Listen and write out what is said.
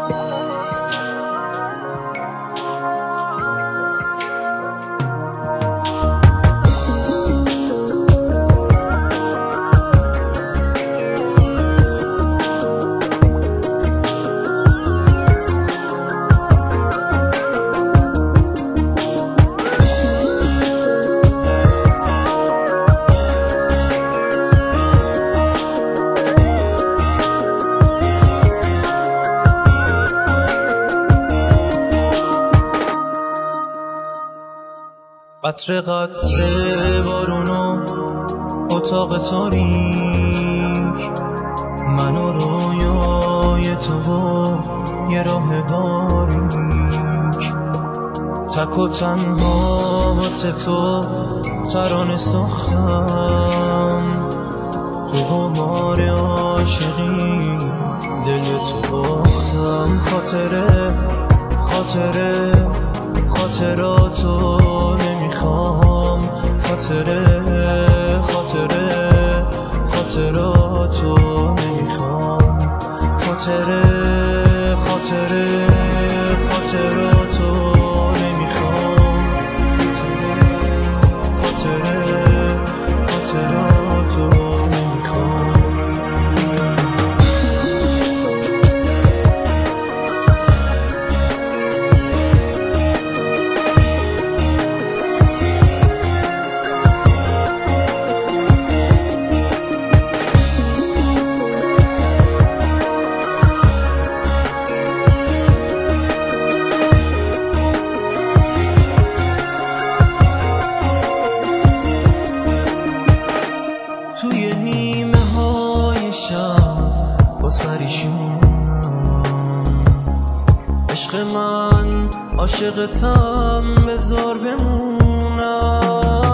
قطره قطره بارونو اتاق تاریک، من و رویای تو و یه راه باریک، تک و تنها واسه تو ترانه ساختم، تو غبار عاشقی دل تو باختم. خاطراتو نمیخوام، خاطراتو نمیخوام، خاطراتو نمیخوام، خاطراتو نمیخوام. توی نیمه های شب باز پریشون، عشق من عاشقتم بذار بمونم.